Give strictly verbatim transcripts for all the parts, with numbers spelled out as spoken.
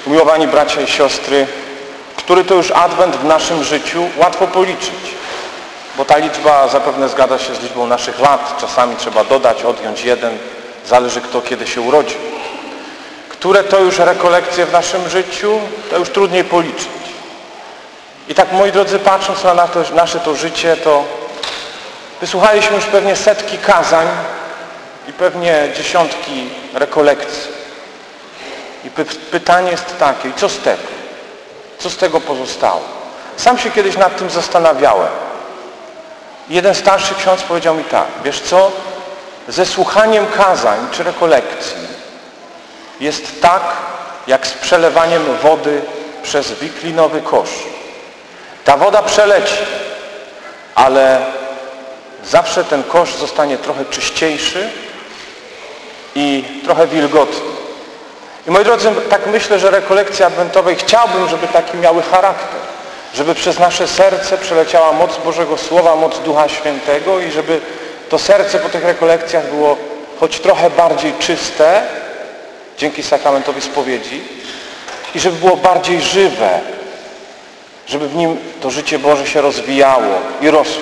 Umiłowani bracia i siostry, który to już adwent w naszym życiu, łatwo policzyć, bo ta liczba zapewne zgadza się z liczbą naszych lat. Czasami trzeba dodać, odjąć jeden, zależy kto kiedy się urodził. Które to już rekolekcje w naszym życiu, to już trudniej policzyć. I tak, moi drodzy, patrząc na to, nasze to życie, to wysłuchaliśmy już pewnie setki kazań i pewnie dziesiątki rekolekcji. I py pytanie jest takie, i co z tego? Co z tego pozostało? Sam się kiedyś nad tym zastanawiałem. Jeden starszy ksiądz powiedział mi tak, wiesz co, ze słuchaniem kazań czy rekolekcji jest tak, jak z przelewaniem wody przez wiklinowy kosz. Ta woda przeleci, ale zawsze ten kosz zostanie trochę czyściejszy i trochę wilgotny. I moi drodzy, tak myślę, że rekolekcji adwentowej chciałbym, żeby taki miały charakter. Żeby przez nasze serce przeleciała moc Bożego Słowa, moc Ducha Świętego i żeby to serce po tych rekolekcjach było choć trochę bardziej czyste, dzięki sakramentowi spowiedzi, i żeby było bardziej żywe, żeby w nim to życie Boże się rozwijało i rosło.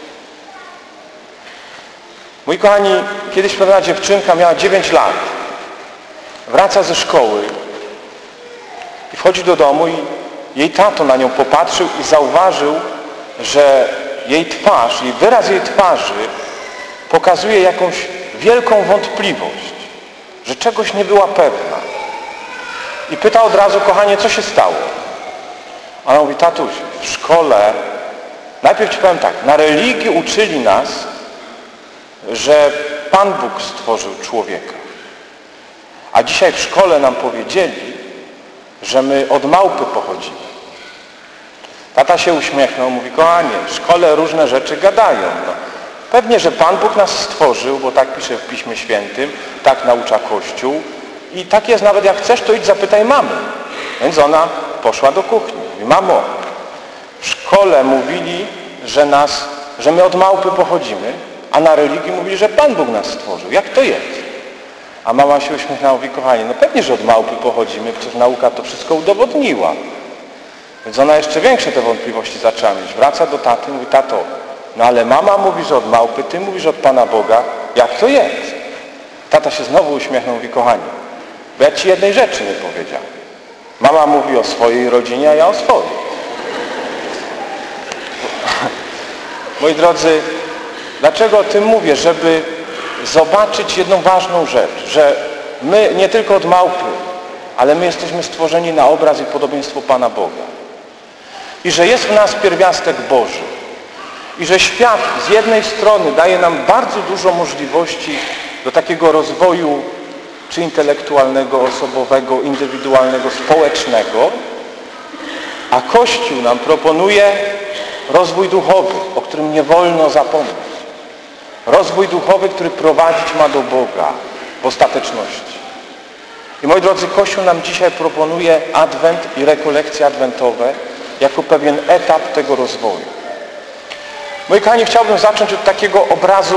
Moi kochani, kiedyś pewna dziewczynka miała dziewięć lat. Wraca ze szkoły i wchodzi do domu i jej tato na nią popatrzył i zauważył, że jej twarz, jej wyraz jej twarzy pokazuje jakąś wielką wątpliwość, że czegoś nie była pewna. I pyta od razu, kochanie, co się stało? A ona mówi, tatuś, w szkole, najpierw ci powiem tak, na religii uczyli nas, że Pan Bóg stworzył człowieka. A dzisiaj w szkole nam powiedzieli, że my od małpy pochodzimy. Tata się uśmiechnął, mówi, kochanie, w szkole różne rzeczy gadają. No, pewnie, że Pan Bóg nas stworzył, bo tak pisze w Piśmie Świętym, tak naucza Kościół i tak jest, nawet jak chcesz, to idź zapytaj mamy. Więc ona poszła do kuchni. Mówi, mamo, w szkole mówili, że, nas, że my od małpy pochodzimy, a na religii mówili, że Pan Bóg nas stworzył. Jak to jest? A mama się uśmiechnęła, mówi, kochanie, no pewnie, że od małpy pochodzimy, przecież nauka to wszystko udowodniła. Więc ona jeszcze większe te wątpliwości zaczęła mieć. Wraca do taty, mówi, tato, no ale mama mówi, że od małpy, ty mówisz od Pana Boga, jak to jest? Tata się znowu uśmiechnął, mówi, kochani, bo ja ci jednej rzeczy nie powiedziałem. Mama mówi o swojej rodzinie, a ja o swojej. Moi drodzy, dlaczego o tym mówię? Żeby zobaczyć jedną ważną rzecz, że my nie tylko od małpy, ale my jesteśmy stworzeni na obraz i podobieństwo Pana Boga. I że jest w nas pierwiastek Boży. I że świat z jednej strony daje nam bardzo dużo możliwości do takiego rozwoju czy intelektualnego, osobowego, indywidualnego, społecznego, a Kościół nam proponuje rozwój duchowy, o którym nie wolno zapomnieć. Rozwój duchowy, który prowadzić ma do Boga w ostateczności. I moi drodzy, Kościół nam dzisiaj proponuje adwent i rekolekcje adwentowe jako pewien etap tego rozwoju. Moi kochani, chciałbym zacząć od takiego obrazu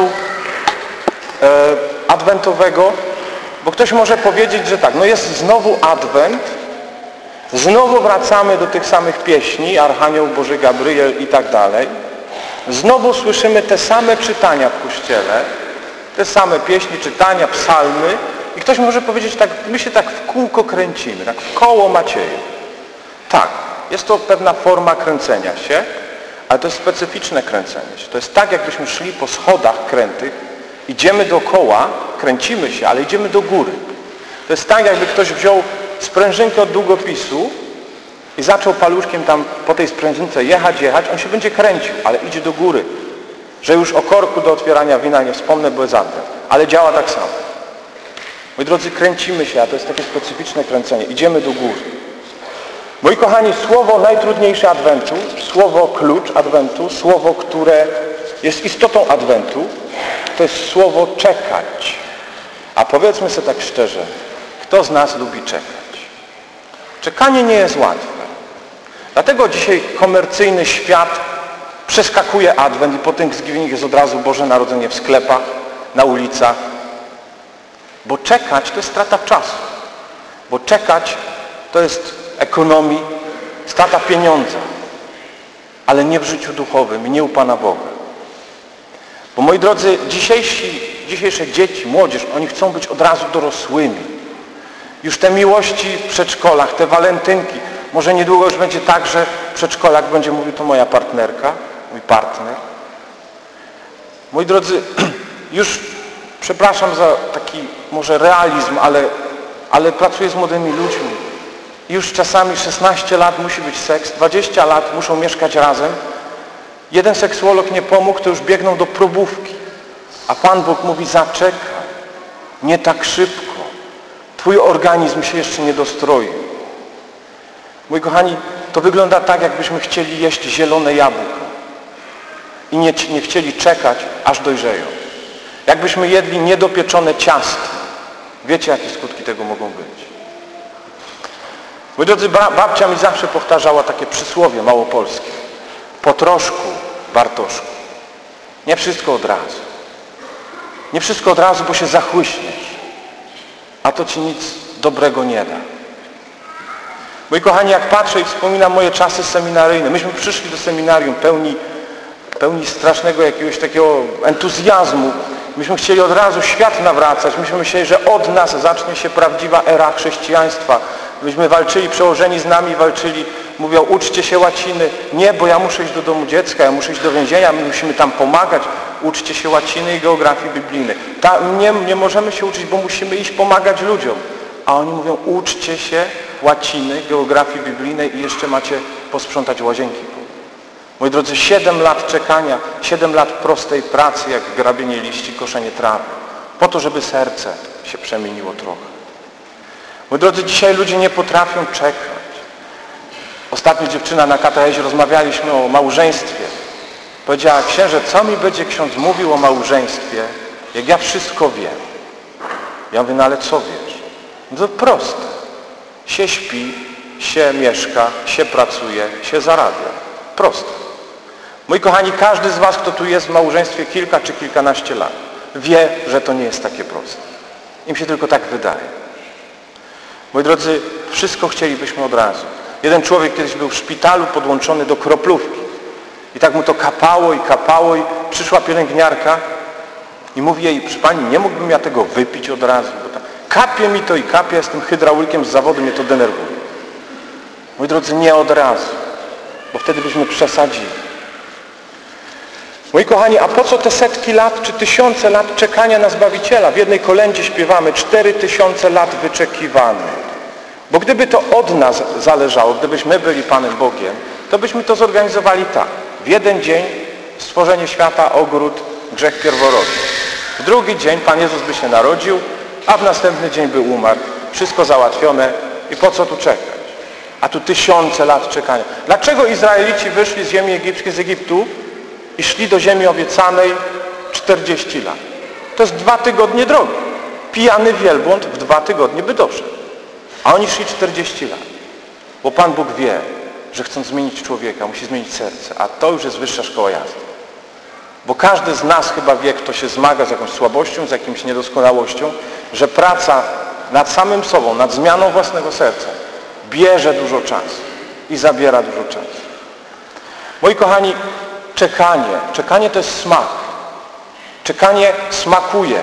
e, adwentowego, bo ktoś może powiedzieć, że tak, no jest znowu adwent, znowu wracamy do tych samych pieśni, Archanioł Boży Gabriel i tak dalej. Znowu słyszymy te same czytania w Kościele, te same pieśni, czytania, psalmy i ktoś może powiedzieć tak, my się tak w kółko kręcimy, tak w koło Macieja. Tak, jest to pewna forma kręcenia się, ale to jest specyficzne kręcenie się. To jest tak, jakbyśmy szli po schodach krętych, idziemy dookoła, kręcimy się, ale idziemy do góry. To jest tak, jakby ktoś wziął sprężynkę od długopisu i zaczął paluszkiem tam po tej sprężynce jechać, jechać, on się będzie kręcił, ale idzie do góry. Że już o korku do otwierania wina nie wspomnę, bo jest adwent. Ale działa tak samo. Moi drodzy, kręcimy się, a to jest takie specyficzne kręcenie. Idziemy do góry. Moi kochani, słowo najtrudniejsze adwentu, słowo klucz adwentu, słowo, które jest istotą adwentu, to jest słowo czekać. A powiedzmy sobie tak szczerze, kto z nas lubi czekać? Czekanie nie jest łatwe. Dlatego dzisiaj komercyjny świat przeskakuje adwent i po Thanksgiving jest od razu Boże Narodzenie w sklepach, na ulicach. Bo czekać to jest strata czasu. Bo czekać to jest ekonomii, strata pieniądza, ale nie w życiu duchowym i nie u Pana Boga. Bo moi drodzy, dzisiejsi, dzisiejsze dzieci, młodzież, oni chcą być od razu dorosłymi. Już te miłości w przedszkolach, te walentynki, może niedługo już będzie tak, że przedszkolak będzie mówił, to moja partnerka, mój partner. Moi drodzy, już przepraszam za taki może realizm, ale, ale pracuję z młodymi ludźmi. Już czasami szesnaście lat musi być seks, dwadzieścia lat muszą mieszkać razem. Jeden seksuolog nie pomógł, to już biegną do probówki. A Pan Bóg mówi, zaczekaj, nie tak szybko. Twój organizm się jeszcze nie dostroił. Moi kochani, to wygląda tak, jakbyśmy chcieli jeść zielone jabłka i nie, nie chcieli czekać, aż dojrzeją. Jakbyśmy jedli niedopieczone ciasto. Wiecie, jakie skutki tego mogą być. Moi drodzy, babcia mi zawsze powtarzała takie przysłowie małopolskie. Po troszku, Bartoszku. Nie wszystko od razu. Nie wszystko od razu, bo się zachłyśniesz. A to ci nic dobrego nie da. Moi kochani, jak patrzę i wspominam moje czasy seminaryjne, myśmy przyszli do seminarium pełni, pełni strasznego jakiegoś takiego entuzjazmu. Myśmy chcieli od razu świat nawracać. Myśmy myśleli, że od nas zacznie się prawdziwa era chrześcijaństwa. Myśmy walczyli, przełożeni z nami walczyli, mówią, uczcie się łaciny. Nie, bo ja muszę iść do domu dziecka, ja muszę iść do więzienia, my musimy tam pomagać. Uczcie się łaciny i geografii biblijnej. Ta, nie, nie możemy się uczyć, bo musimy iść pomagać ludziom. A oni mówią, uczcie się łaciny, geografii biblijnej i jeszcze macie posprzątać łazienki. Moi drodzy, siedem lat czekania, siedem lat prostej pracy, jak grabienie liści, koszenie trawy. Po to, żeby serce się przemieniło trochę. Moi drodzy, dzisiaj ludzie nie potrafią czekać. Ostatnio dziewczyna na katechezie, rozmawialiśmy o małżeństwie. Powiedziała, księże, co mi będzie ksiądz mówił o małżeństwie, jak ja wszystko wiem? Ja mówię, no ale co wiesz? No to proste. Się śpi, się mieszka, się pracuje, się zarabia. Proste. Moi kochani, każdy z was, kto tu jest w małżeństwie kilka czy kilkanaście lat, wie, że to nie jest takie proste. Im się tylko tak wydaje. Moi drodzy, wszystko chcielibyśmy od razu. Jeden człowiek kiedyś był w szpitalu podłączony do kroplówki. I tak mu to kapało i kapało i przyszła pielęgniarka i mówi jej, przy pani, nie mógłbym ja tego wypić od razu, bo tak kapie mi to i kapie, jestem hydraulikiem z zawodu, mnie to denerwuje. Moi drodzy, nie od razu, bo wtedy byśmy przesadzili. Moi kochani, a po co te setki lat czy tysiące lat czekania na Zbawiciela? W jednej kolędzie śpiewamy cztery tysiące lat wyczekiwanych. Bo gdyby to od nas zależało, gdybyśmy byli Panem Bogiem, to byśmy to zorganizowali tak. W jeden dzień stworzenie świata, ogród, grzech pierworodny. W drugi dzień Pan Jezus by się narodził, a w następny dzień by umarł. Wszystko załatwione i po co tu czekać? A tu tysiące lat czekania. Dlaczego Izraelici wyszli z ziemi egipskiej, z Egiptu i szli do ziemi obiecanej czterdzieści lat? To jest dwa tygodnie drogi. Pijany wielbłąd w dwa tygodnie by doszedł. A oni szli czterdzieści lat. Bo Pan Bóg wie, że chcąc zmienić człowieka, musi zmienić serce. A to już jest wyższa szkoła jazdy. Bo każdy z nas chyba wie, kto się zmaga z jakąś słabością, z jakimś niedoskonałością, że praca nad samym sobą, nad zmianą własnego serca bierze dużo czasu i zabiera dużo czasu. Moi kochani, czekanie. Czekanie to jest smak. Czekanie smakuje.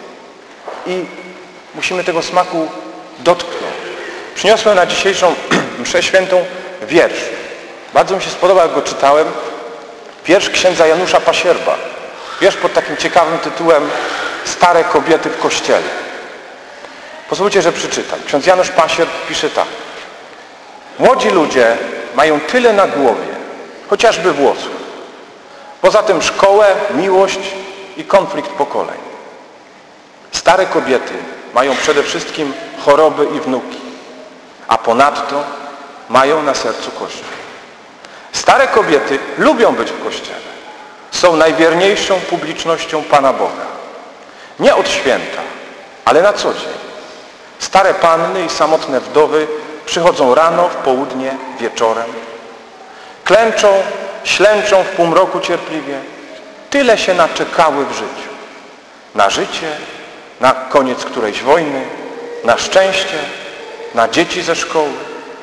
I musimy tego smaku dotknąć. Przyniosłem na dzisiejszą mszę świętą wiersz. Bardzo mi się spodobał, jak go czytałem. Wiersz księdza Janusza Pasierba. Wiersz pod takim ciekawym tytułem Stare kobiety w kościele. Pozwólcie, że przeczytam. Ksiądz Janusz Pasierb pisze tak. Młodzi ludzie mają tyle na głowie, chociażby włosów. Poza tym szkołę, miłość i konflikt pokoleń. Stare kobiety mają przede wszystkim choroby i wnuki, a ponadto mają na sercu Kościół. Stare kobiety lubią być w Kościele. Są najwierniejszą publicznością Pana Boga. Nie od święta, ale na co dzień. Stare panny i samotne wdowy przychodzą rano, w południe, wieczorem. Klęczą, ślęczą w półmroku cierpliwie. Tyle się naczekały w życiu. Na życie, na koniec którejś wojny, na szczęście, na dzieci ze szkoły,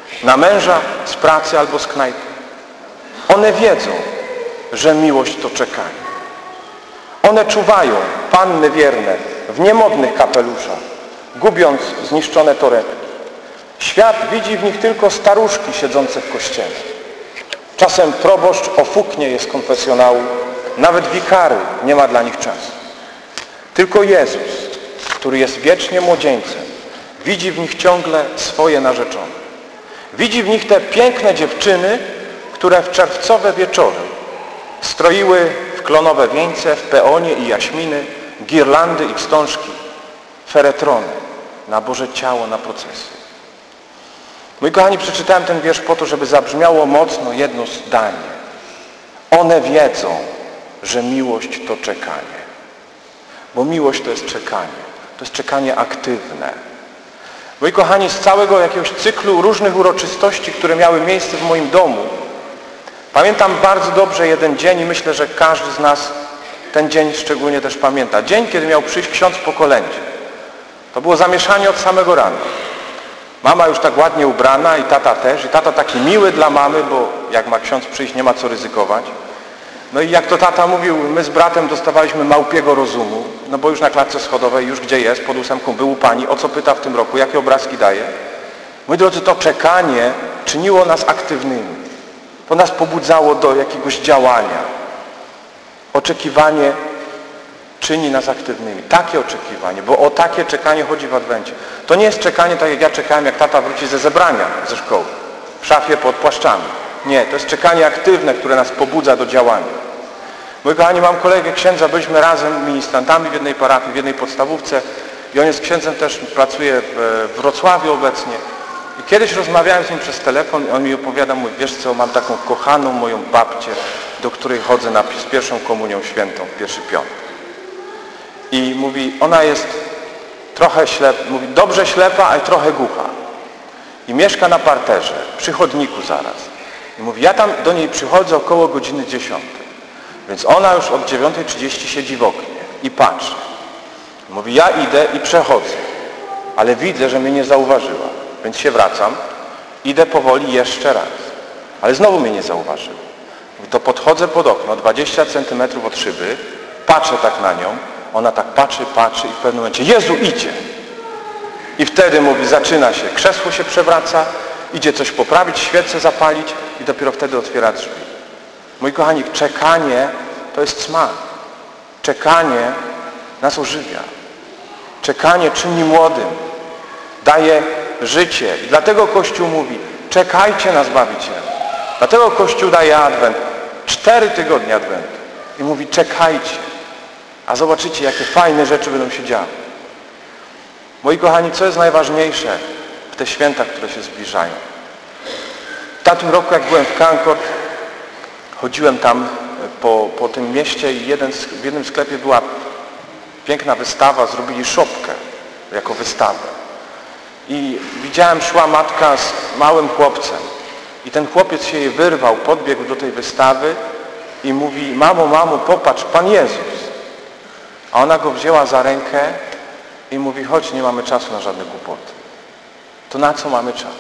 na męża z pracy albo z knajpy. One wiedzą, że miłość to czekanie. One czuwają, panny wierne, w niemodnych kapeluszach, gubiąc zniszczone torebki. Świat widzi w nich tylko staruszki siedzące w kościele. Czasem proboszcz ofuknie je z konfesjonału, nawet wikary nie ma dla nich czasu. Tylko Jezus, który jest wiecznie młodzieńcem, widzi w nich ciągle swoje narzeczone. Widzi w nich te piękne dziewczyny, które w czerwcowe wieczory stroiły w klonowe wieńce, w peonie i jaśminy, girlandy i wstążki, feretrony na Boże ciało, na procesję. Moi kochani, przeczytałem ten wiersz po to, żeby zabrzmiało mocno jedno zdanie. One wiedzą, że miłość to czekanie. Bo miłość to jest czekanie. To jest czekanie aktywne. Moi kochani, z całego jakiegoś cyklu różnych uroczystości, które miały miejsce w moim domu, pamiętam bardzo dobrze jeden dzień i myślę, że każdy z nas ten dzień szczególnie też pamięta. Dzień, kiedy miał przyjść ksiądz po kolędzie. To było zamieszanie od samego rana. Mama już tak ładnie ubrana i tata też. I tata taki miły dla mamy, bo jak ma ksiądz przyjść, nie ma co ryzykować. No i jak to tata mówił, my z bratem dostawaliśmy małpiego rozumu, no bo już na klatce schodowej, już gdzie jest, pod ósemką był u pani, o co pyta w tym roku, jakie obrazki daje. Moi drodzy, to czekanie czyniło nas aktywnymi. To nas pobudzało do jakiegoś działania. Oczekiwanie czyni nas aktywnymi. Takie oczekiwanie, bo o takie czekanie chodzi w Adwencie. To nie jest czekanie tak jak ja czekałem, jak tata wróci ze zebrania ze szkoły, w szafie pod płaszczami. Nie, to jest czekanie aktywne, które nas pobudza do działania. Moi kochani, mam kolegę księdza, byliśmy razem ministrantami w jednej parafii, w jednej podstawówce i on jest księdzem, też pracuje w Wrocławiu obecnie. I kiedyś rozmawiałem z nim przez telefon i on mi opowiada, mówi, wiesz co, mam taką kochaną moją babcię, do której chodzę na, z pierwszą komunią świętą, w pierwszy piątek. I mówi, ona jest trochę ślepa, mówi, dobrze ślepa, ale trochę głucha. I mieszka na parterze, przy chodniku zaraz. I mówi, ja tam do niej przychodzę około godziny dziesiątej. Więc ona już od dziewiątej trzydzieści siedzi w oknie i patrzy. Mówi, ja idę i przechodzę, ale widzę, że mnie nie zauważyła. Więc się wracam, idę powoli jeszcze raz. Ale znowu mnie nie zauważyła. Mówi, to podchodzę pod okno, dwadzieścia centymetrów od szyby, patrzę tak na nią, ona tak patrzy, patrzy i w pewnym momencie, Jezu, idzie! I wtedy mówi, zaczyna się, krzesło się przewraca, idzie coś poprawić, świecę zapalić i dopiero wtedy otwiera drzwi. Moi kochani, czekanie to jest smak. Czekanie nas ożywia. Czekanie czyni młodym. Daje życie. I dlatego Kościół mówi, czekajcie na Zbawiciela. Dlatego Kościół daje Adwent. Cztery tygodnie Adwentu. I mówi, czekajcie. A zobaczycie, jakie fajne rzeczy będą się działy. Moi kochani, co jest najważniejsze w te święta, które się zbliżają? W tamtym roku, jak byłem w Concord, chodziłem tam po, po tym mieście i jeden, w jednym sklepie była piękna wystawa, zrobili szopkę jako wystawę. I widziałem, szła matka z małym chłopcem i ten chłopiec się jej wyrwał, podbiegł do tej wystawy i mówi, mamo, mamo, popatrz, Pan Jezus. A ona go wzięła za rękę i mówi, chodź, nie mamy czasu na żadne głupoty. To na co mamy czas?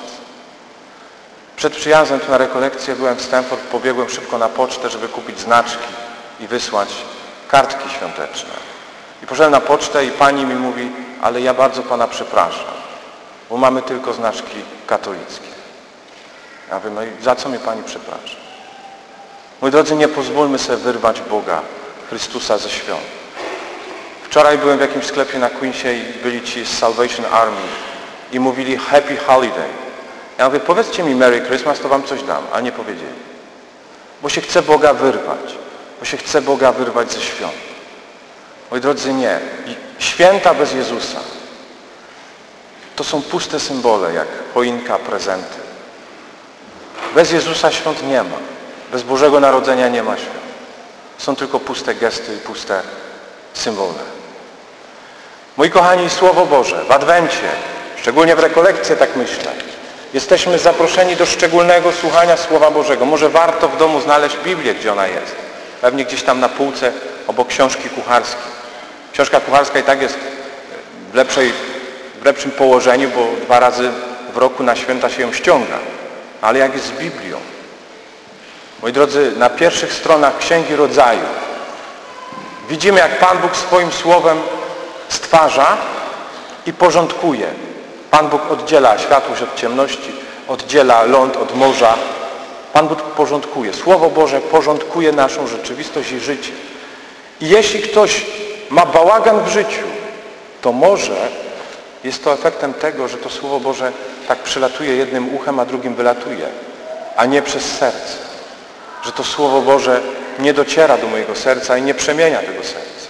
Przed przyjazdem tu na rekolekcję byłem w Stanford, pobiegłem szybko na pocztę, żeby kupić znaczki i wysłać kartki świąteczne. I poszedłem na pocztę i pani mi mówi, ale ja bardzo pana przepraszam, bo mamy tylko znaczki katolickie. Ja mówię, no i za co mnie pani przeprasza? Moi drodzy, nie pozwólmy sobie wyrwać Boga, Chrystusa ze świąt. Wczoraj byłem w jakimś sklepie na Queensie i byli ci z Salvation Army i mówili Happy Holiday. Ja mówię, powiedzcie mi Merry Christmas, to wam coś dam, a nie powiedzieli. Bo się chce Boga wyrwać. Bo się chce Boga wyrwać ze świąt. Moi drodzy, nie. Święta bez Jezusa to są puste symbole, jak choinka, prezenty. Bez Jezusa świąt nie ma. Bez Bożego Narodzenia nie ma świąt. Są tylko puste gesty i puste symbole. Moi kochani, Słowo Boże w Adwencie, szczególnie w rekolekcję, tak myślę, jesteśmy zaproszeni do szczególnego słuchania Słowa Bożego. Może warto w domu znaleźć Biblię, gdzie ona jest. Pewnie gdzieś tam na półce obok książki kucharskiej. Książka kucharska i tak jest w, lepszej, w lepszym położeniu, bo dwa razy w roku na święta się ją ściąga. Ale jak jest z Biblią? Moi drodzy, na pierwszych stronach Księgi Rodzaju widzimy, jak Pan Bóg swoim słowem stwarza i porządkuje. Pan Bóg oddziela światłość od ciemności, oddziela ląd od morza. Pan Bóg porządkuje. Słowo Boże porządkuje naszą rzeczywistość i życie. I jeśli ktoś ma bałagan w życiu, to może jest to efektem tego, że to Słowo Boże tak przylatuje jednym uchem, a drugim wylatuje, a nie przez serce. Że to Słowo Boże nie dociera do mojego serca i nie przemienia tego serca.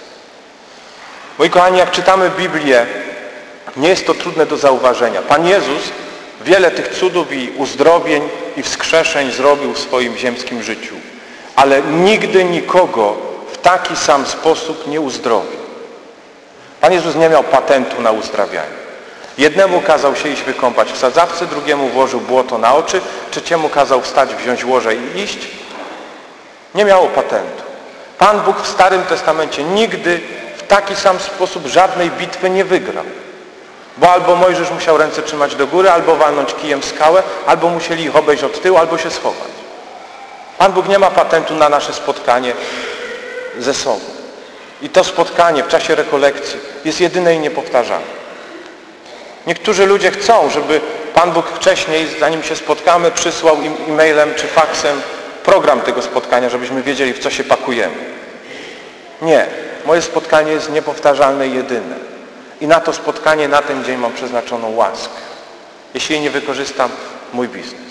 Moi kochani, jak czytamy Biblię, nie jest to trudne do zauważenia. Pan Jezus wiele tych cudów i uzdrowień i wskrzeszeń zrobił w swoim ziemskim życiu, ale nigdy nikogo w taki sam sposób nie uzdrowił. Pan Jezus nie miał patentu na uzdrawianie. Jednemu kazał się iść wykąpać w sadzawce, drugiemu włożył błoto na oczy, trzeciemu kazał wstać, wziąć łoże i iść. Nie miało patentu. Pan Bóg w Starym Testamencie nigdy w taki sam sposób żadnej bitwy nie wygrał. Bo albo Mojżesz musiał ręce trzymać do góry, albo walnąć kijem w skałę, albo musieli ich obejść od tyłu, albo się schować. Pan Bóg nie ma patentu na nasze spotkanie ze sobą. I to spotkanie w czasie rekolekcji jest jedyne i niepowtarzalne. Niektórzy ludzie chcą, żeby Pan Bóg wcześniej, zanim się spotkamy, przysłał im e-mailem czy faksem program tego spotkania, żebyśmy wiedzieli, w co się pakujemy. Nie. Moje spotkanie jest niepowtarzalne i jedyne. I na to spotkanie, na ten dzień mam przeznaczoną łaskę. Jeśli jej nie wykorzystam, mój biznes.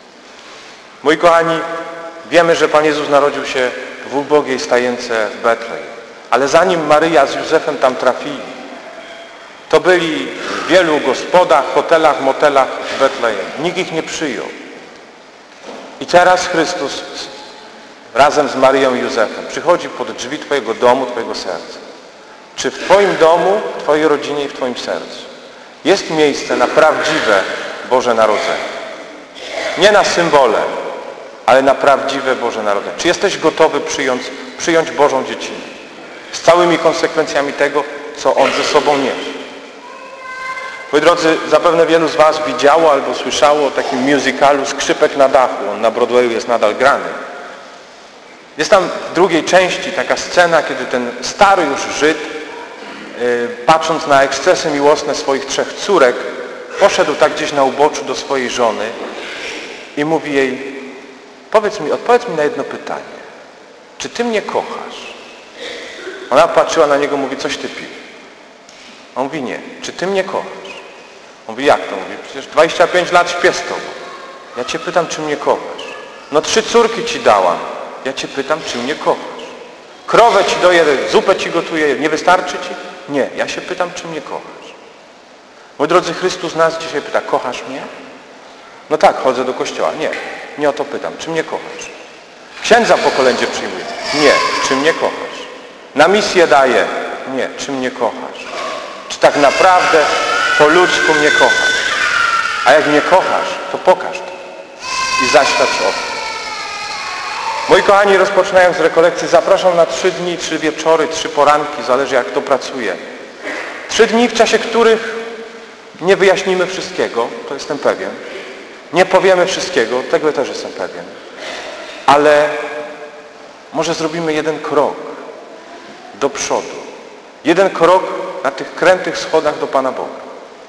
Moi kochani, wiemy, że Pan Jezus narodził się w ubogiej stajence w Betlejem. Ale zanim Maryja z Józefem tam trafili, to byli w wielu gospodach, hotelach, motelach w Betlejem. Nikt ich nie przyjął. I teraz Chrystus razem z Maryją i Józefem przychodzi pod drzwi Twojego domu, Twojego serca. Czy w Twoim domu, w Twojej rodzinie i w Twoim sercu jest miejsce na prawdziwe Boże Narodzenie? Nie na symbole, ale na prawdziwe Boże Narodzenie. Czy jesteś gotowy przyjąć, przyjąć Bożą dziecinę? Z całymi konsekwencjami tego, co On ze sobą niesie. Moi drodzy, zapewne wielu z Was widziało albo słyszało o takim musicalu Skrzypek na dachu. On na Broadwayu jest nadal grany. Jest tam w drugiej części taka scena, kiedy ten stary już Żyd, yy, patrząc na ekscesy miłosne swoich trzech córek, poszedł tak gdzieś na uboczu do swojej żony i mówi jej: powiedz mi, odpowiedz mi na jedno pytanie. Czy Ty mnie kochasz? Ona patrzyła na niego, mówi: coś Ty pij. On mówi: nie. Czy Ty mnie kochasz? On mówi: jak to? Mówi: przecież dwadzieścia pięć lat śpię z Tobą. Ja Cię pytam, czy mnie kochasz. No trzy córki Ci dałam. Ja Cię pytam, czy mnie kochasz. Krowę Ci doję, zupę Ci gotuję. Nie wystarczy Ci? Nie. Ja się pytam, czy mnie kochasz. Moi drodzy, Chrystus nas dzisiaj pyta: kochasz mnie? No tak, chodzę do kościoła. Nie. Nie o to pytam. Czy mnie kochasz? Księdza po kolędzie przyjmuję. Nie. Czy mnie kochasz? Na misję daję. Nie. Czy mnie kochasz? Czy tak naprawdę po ludzku mnie kochasz? A jak mnie kochasz, to pokaż to i zaświadcz o tym. Moi kochani, rozpoczynając rekolekcję, zapraszam na trzy dni, trzy wieczory, trzy poranki, zależy jak kto pracuje. Trzy dni, w czasie których nie wyjaśnimy wszystkiego, to jestem pewien. Nie powiemy wszystkiego, tego też jestem pewien. Ale może zrobimy jeden krok do przodu. Jeden krok na tych krętych schodach do Pana Boga.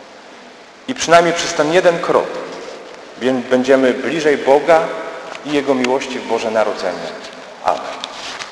I przynajmniej przez ten jeden krok będziemy bliżej Boga i Jego miłości w Boże Narodzenie. Amen.